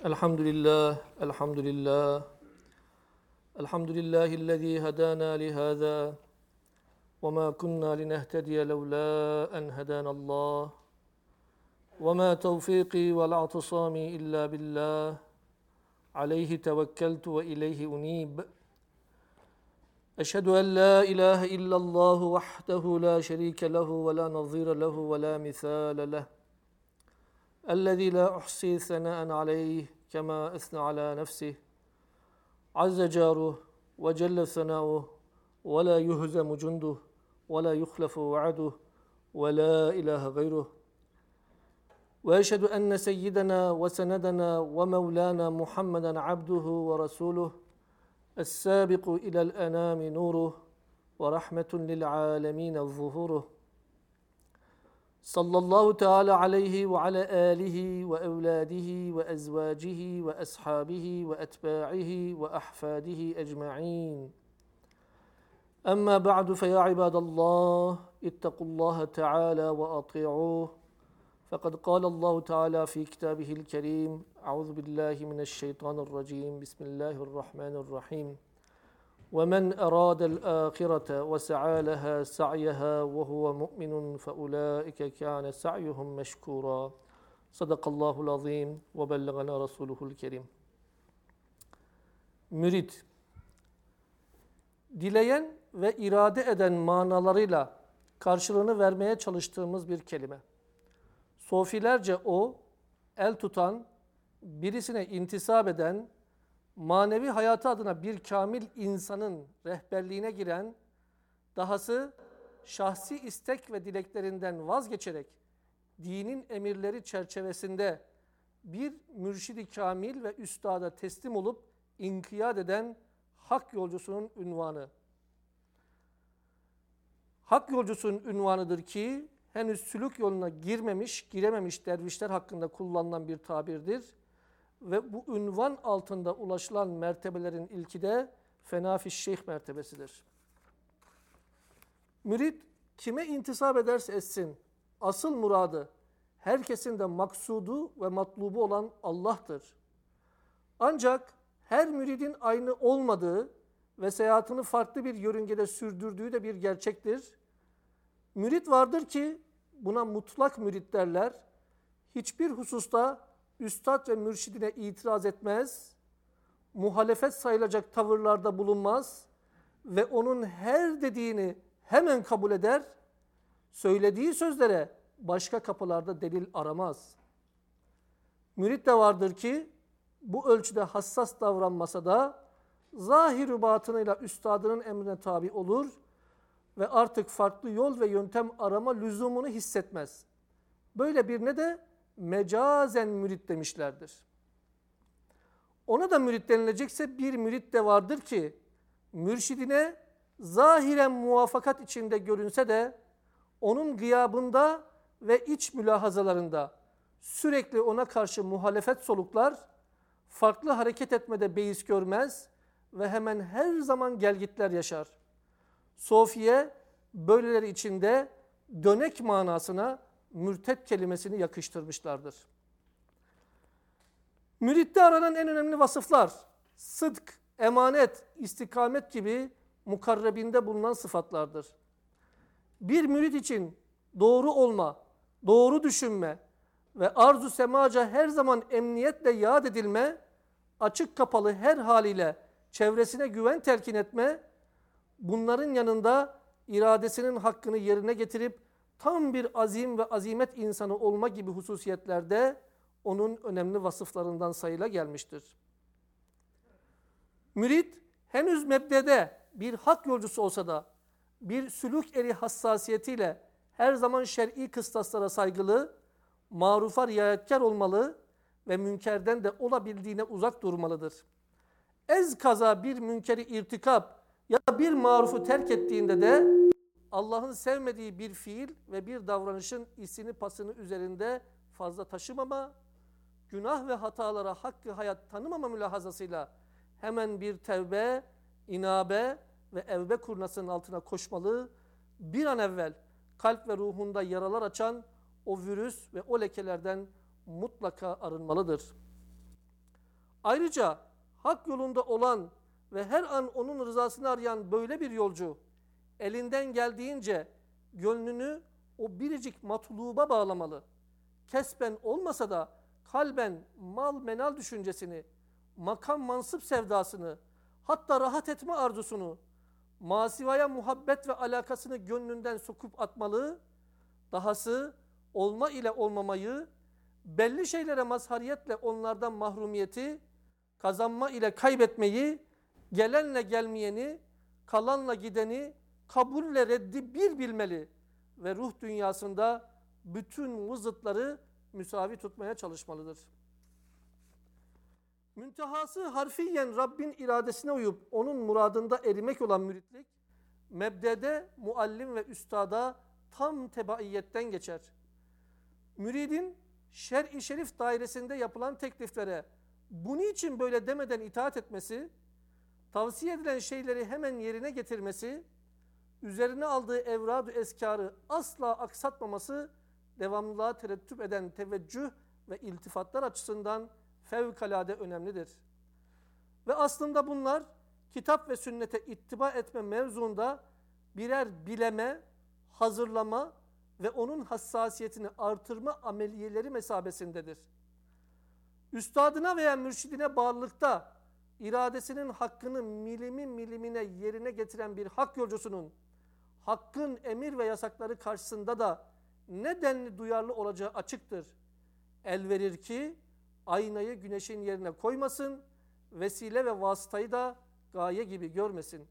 Elhamdülillah. Elhamdülillahi'llezî hedâna lihâzâ ve mâ kunnâ linehtediye levlâ en hedânallâh ve mâ tevfîkî vel i'tisâmî illâ billah aleyhi tevekkeltu ve ileyhi unîb. Eşhedü en la ilahe illallah vahdehu la şerîke lehu ve la nazîre lehu ve la misâle leh. اَلَّذ۪ي لَا اُحْصِي ثَنَاءً عَلَيْهِ كَمَا اَثْنَ عَلَى نَفْسِهِ عَزَّ جَارُهُ وَجَلَّ ثَنَاؤُهُ وَلَا يُهْزَمُ جُنْدُهُ وَلَا يُخْلَفُ وَعْدُهُ وَلَا إِلَٰهَ غَيْرُهُ وَأَشْهَدُ أَنَّ سَيِّدَنَا وَسَنَدَنَا وَمَوْلَانَا مُحَمَّدًا عَبْدُهُ وَرَسُولُهُ السَّابِقُ إِلَى الْأَنَامِ نُورُهُ وَرَحْمَةٌ لِلْعَالَمِينَ ظُهُورُهُ sallallahu teala aleyhi ve ala alihi ve evladihi ve ezvacihi ve ashabihi ve etba'ihi ve ahfadihi ecma'in. Amma ba'du fe ya ibadallah ittaqullaha teala ve ati'uh. Fekad kâlallahu teala fi kitabihil kerim. Euzu billahi mineşşeytanirracim. Bismillahirrahmanirrahim. وَمَنْ أَرَادَ الْآخِرَةَ وَسَعَى لَهَا سَعْيَهَا وَهُوَ مُؤْمِنٌ فَأُولَٰئِكَ كَانَ سَعْيُهُمْ مَشْكُورًا صَدَقَ اللّٰهُ الْعَظِيمُ وَبَلَّغَنَا رَسُولُهُ الْكَرِيمُ. Mürid, dileyen ve irade eden manalarıyla karşılığını vermeye çalıştığımız bir kelime. Sofilerce o, el tutan, birisine intisap eden, manevi hayatı adına bir kamil insanın rehberliğine giren, dahası şahsi istek ve dileklerinden vazgeçerek dinin emirleri çerçevesinde bir mürşidi kamil ve üstada teslim olup inkiyat eden hak yolcusunun ünvanı. Hak yolcusunun ünvanıdır ki henüz sülük yoluna girememiş dervişler hakkında kullanılan bir tabirdir. Ve bu ünvan altında ulaşılan mertebelerin ilki de fenafiş şeyh mertebesidir. Mürid kime intisap ederse etsin, asıl muradı, herkesin de maksudu ve matlubu olan Allah'tır. Ancak her müridin aynı olmadığı ve seyahatini farklı bir yörüngede sürdürdüğü de bir gerçektir. Mürid vardır ki buna mutlak mürid derler. Hiçbir hususta üstad ve mürşidine itiraz etmez, muhalefet sayılacak tavırlarda bulunmaz ve onun her dediğini hemen kabul eder, söylediği sözlere başka kapılarda delil aramaz. Mürit de vardır ki bu ölçüde hassas davranmasa da zahir-i batınıyla üstadının emrine tabi olur ve artık farklı yol ve yöntem arama lüzumunu hissetmez. Böyle birine de mecazen mürit demişlerdir. Ona da mürit denilecekse bir mürit de vardır ki mürşidine zahiren muvafakat içinde görünse de onun gıyabında ve iç mülahazalarında sürekli ona karşı muhalefet soluklar, farklı hareket etmede beis görmez ve hemen her zaman gelgitler yaşar. Sofiye böyleleri içinde dönek manasına mürtet kelimesini yakıştırmışlardır. Müritte aranan en önemli vasıflar, sıdk, emanet, istikamet gibi mukarrebinde bulunan sıfatlardır. Bir mürit için doğru olma, doğru düşünme ve arzu semaca her zaman emniyetle yad edilme, açık kapalı her haliyle çevresine güven telkin etme, bunların yanında iradesinin hakkını yerine getirip tam bir azim ve azimet insanı olma gibi hususiyetlerde onun önemli vasıflarından sayıla gelmiştir. Mürid henüz mebdede bir hak yolcusu olsa da bir sülük eri hassasiyetiyle her zaman şer'i kıstaslara saygılı, marufa riayetkar olmalı ve münkerden de olabildiğine uzak durmalıdır. Ez kaza bir münkeri irtikap ya da bir marufu terk ettiğinde de Allah'ın sevmediği bir fiil ve bir davranışın isini pasını üzerinde fazla taşımama, günah ve hatalara hakkı hayat tanımama mülahazasıyla hemen bir tevbe, inabe ve evbe kurnasının altına koşmalı, bir an evvel kalp ve ruhunda yaralar açan o virüs ve o lekelerden mutlaka arınmalıdır. Ayrıca hak yolunda olan ve her an onun rızasını arayan böyle bir yolcu, elinden geldiğince gönlünü o biricik matluba bağlamalı. Kesben olmasa da kalben mal menal düşüncesini, makam mansıp sevdasını, hatta rahat etme arzusunu, masivaya muhabbet ve alakasını gönlünden sokup atmalı, dahası olma ile olmamayı, belli şeylere mazhariyetle onlardan mahrumiyeti, kazanma ile kaybetmeyi, gelenle gelmeyeni, kalanla gideni, kabulle reddi bir bilmeli ve ruh dünyasında bütün bu zıtları müsavi tutmaya çalışmalıdır. Müntehası harfiyen Rabbin iradesine uyup onun muradında erimek olan müritlik, mebdede muallim ve üstada tam tebaiyetten geçer. Müridin şer-i şerif dairesinde yapılan tekliflere bunun için böyle demeden itaat etmesi, tavsiye edilen şeyleri hemen yerine getirmesi, üzerine aldığı evrad-ı eskarı asla aksatmaması, devamlılığa terettüp eden teveccüh ve iltifatlar açısından fevkalade önemlidir. Ve aslında bunlar kitap ve sünnete ittiba etme mevzuunda birer bileme, hazırlama ve onun hassasiyetini artırma ameliyeleri mesabesindedir. Üstadına veya mürşidine bağlılıkta iradesinin hakkını milimi milimine yerine getiren bir hak yolcusunun hakkın emir ve yasakları karşısında da ne denli duyarlı olacağı açıktır. El verir ki aynayı güneşin yerine koymasın, vesile ve vasıtayı da gaye gibi görmesin.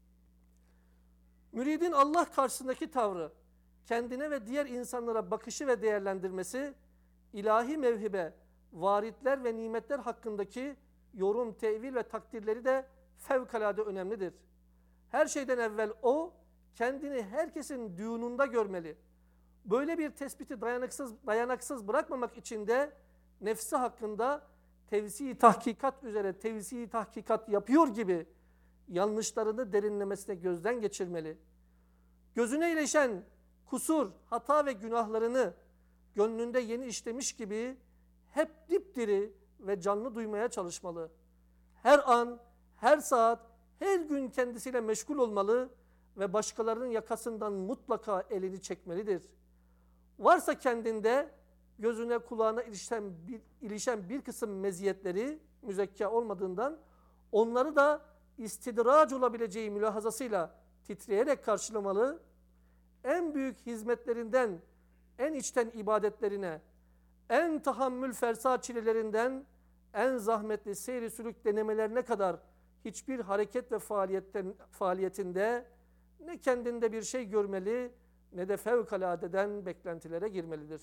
Müridin Allah karşısındaki tavrı, kendine ve diğer insanlara bakışı ve değerlendirmesi, ilahi mevhibe, varitler ve nimetler hakkındaki yorum, tevil ve takdirleri de fevkalade önemlidir. Her şeyden evvel o, kendini herkesin düğününde görmeli. Böyle bir tespiti dayanaksız bırakmamak için de nefsi hakkında tevzi-i tahkikat üzere tevzi-i tahkikat yapıyor gibi yanlışlarını derinlemesine gözden geçirmeli. Gözüne ilişen kusur, hata ve günahlarını gönlünde yeni işlemiş gibi hep dipdiri ve canlı duymaya çalışmalı. Her an, her saat, her gün kendisiyle meşgul olmalı ve başkalarının yakasından mutlaka elini çekmelidir. Varsa kendinde gözüne kulağına ilişen bir kısım meziyetleri müzekka olmadığından onları da istidrac olabileceği mülahazasıyla titreyerek karşılamalı, en büyük hizmetlerinden en içten ibadetlerine, en tahammül fersa çilelerinden en zahmetli seyri sülük denemelerine kadar hiçbir hareket ve faaliyetinde ne kendinde bir şey görmeli ne de fevkaladeden beklentilere girmelidir.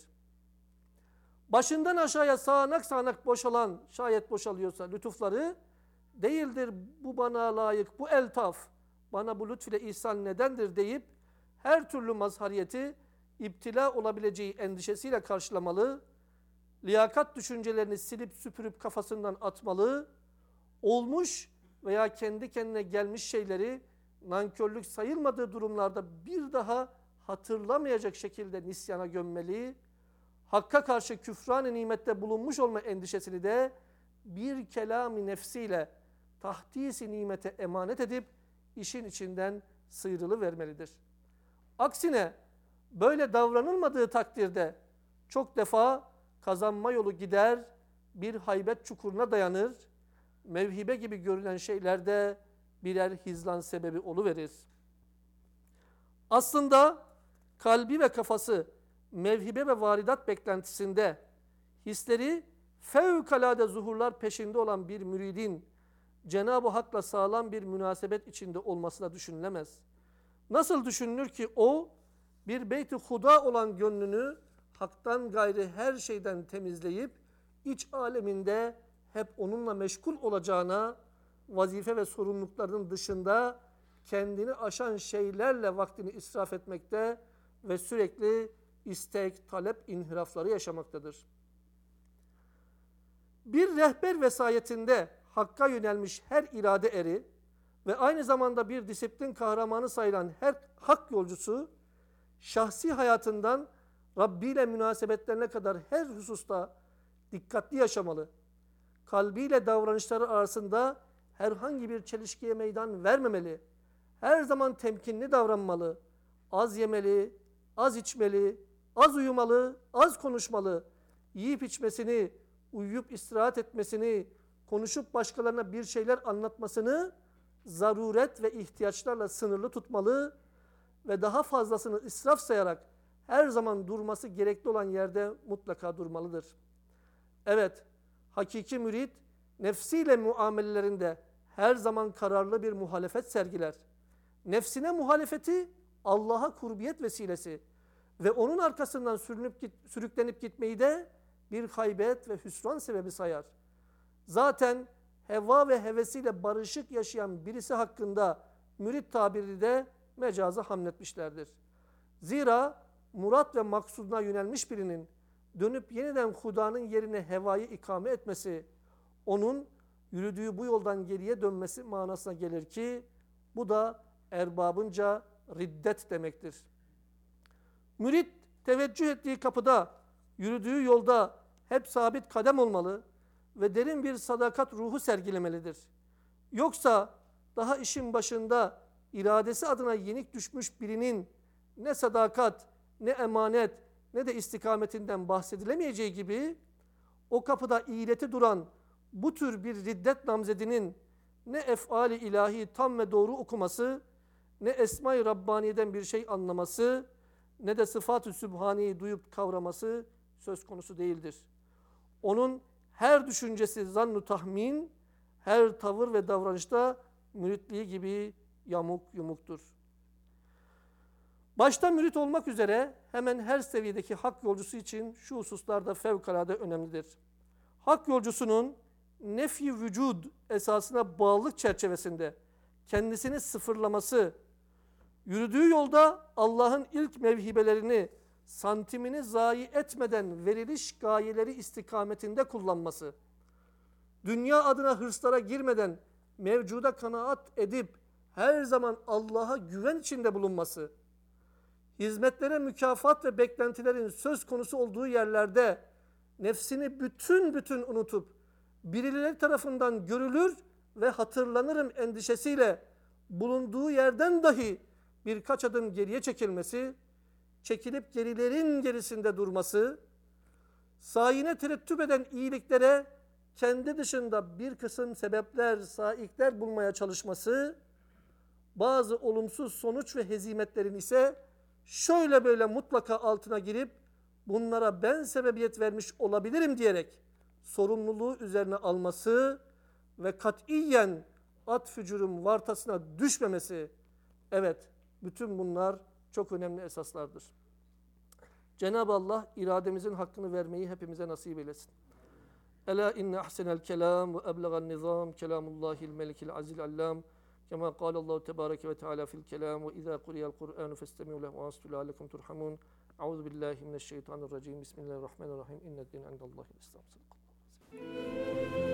Başından aşağıya sağanak sağanak boşalan, şayet boşalıyorsa lütufları, değildir bu bana layık, bu eltaf, bana bu lütfüyle ihsan nedendir deyip her türlü mazhariyeti iptila olabileceği endişesiyle karşılamalı, liyakat düşüncelerini silip süpürüp kafasından atmalı, olmuş veya kendi kendine gelmiş şeyleri nankörlük sayılmadığı durumlarda bir daha hatırlamayacak şekilde nisyana gömmeli, Hakka karşı küfran-ı nimette bulunmuş olma endişesini de bir kelam-ı nefsiyle tahdis-i nimete emanet edip işin içinden sıyrılıvermelidir. Aksine böyle davranılmadığı takdirde çok defa kazanma yolu gider, bir haybet çukuruna dayanır, mevhibe gibi görülen şeylerde birer hizlan sebebi oluverir. Aslında kalbi ve kafası mevhibe ve varidat beklentisinde hisleri fevkalade zuhurlar peşinde olan bir müridin Cenab-ı Hak'la sağlam bir münasebet içinde olması da düşünülemez. Nasıl düşünülür ki o bir beyt-i huda olan gönlünü haktan gayrı her şeyden temizleyip iç aleminde hep onunla meşgul olacağına, vazife ve sorumluluklarının dışında kendini aşan şeylerle vaktini israf etmekte ve sürekli istek, talep, inhirafları yaşamaktadır. Bir rehber vesayetinde Hakk'a yönelmiş her irade eri ve aynı zamanda bir disiplin kahramanı sayılan her hak yolcusu, şahsi hayatından Rabbi ile münasebetlerine kadar her hususta dikkatli yaşamalı. kalbiyle davranışları arasında herhangi bir çelişkiye meydan vermemeli. Her zaman temkinli davranmalı. Az yemeli, az içmeli, az uyumalı, az konuşmalı. Yiyip içmesini, uyuyup istirahat etmesini, konuşup başkalarına bir şeyler anlatmasını zaruret ve ihtiyaçlarla sınırlı tutmalı ve daha fazlasını israf sayarak her zaman durması gerekli olan yerde mutlaka durmalıdır. Evet, hakiki mürit nefsiyle muamelelerinde her zaman kararlı bir muhalefet sergiler. Nefsine muhalefeti Allah'a kurbiyet vesilesi ve onun arkasından sürüklenip gitmeyi de bir haybet ve hüsran sebebi sayar. Zaten heva ve hevesiyle barışık yaşayan birisi hakkında mürit tabiri de mecaza hamletmişlerdir. Zira murat ve maksuduna yönelmiş birinin dönüp yeniden Huda'nın yerine hevayı ikame etmesi, onun yürüdüğü bu yoldan geriye dönmesi manasına gelir ki bu da erbabınca riddet demektir. Mürit teveccüh ettiği kapıda, yürüdüğü yolda hep sabit kadem olmalı ve derin bir sadakat ruhu sergilemelidir. Yoksa daha işin başında iradesi adına yenik düşmüş birinin ne sadakat, ne emanet, ne de istikametinden bahsedilemeyeceği gibi o kapıda ileti duran bu tür bir riddet namzedinin ne ef'ali ilahi tam ve doğru okuması, ne esma-i Rabbani'den bir şey anlaması, ne de sıfat-ı sübhaniyi duyup kavraması söz konusu değildir. Onun her düşüncesi zann-ı tahmin, her tavır ve davranışta müritliği gibi yamuk yumuktur. Başta mürit olmak üzere hemen her seviyedeki hak yolcusu için şu hususlar da fevkalade önemlidir. Hak yolcusunun nefi vücud esasına bağlılık çerçevesinde kendisini sıfırlaması, yürüdüğü yolda Allah'ın ilk mevhibelerini santimini zayi etmeden veriliş gayeleri istikametinde kullanması, dünya adına hırslara girmeden mevcuda kanaat edip her zaman Allah'a güven içinde bulunması, hizmetlere mükafat ve beklentilerin söz konusu olduğu yerlerde nefsini bütün unutup birileri tarafından görülür ve hatırlanırım endişesiyle bulunduğu yerden dahi birkaç adım geriye çekilmesi, çekilip gerilerin gerisinde durması, sayine terettüp eden iyiliklere kendi dışında bir kısım sebepler, saikler bulmaya çalışması, bazı olumsuz sonuç ve hezimetlerin ise şöyle böyle mutlaka altına girip bunlara ben sebebiyet vermiş olabilirim diyerek sorumluluğu üzerine alması ve katiyen at-ı cürüm vartasına düşmemesi, evet, bütün bunlar çok önemli esaslardır. Cenab-ı Allah irademizin hakkını vermeyi hepimize nasip eylesin. Ela inne ahsenel kelam ve eblegan nizam kelamullahil melikil azil allam kema kâlallahu tebâreke ve teâlâ fil kelam ve izâ kuriyel Kur'ânu festemi'u lehu ve ansitu lâlekum turhamun. Euzu billahi mineşşeytanirracim. Bismillahirrahmanirrahim. İnned dîne indallâhil İslam.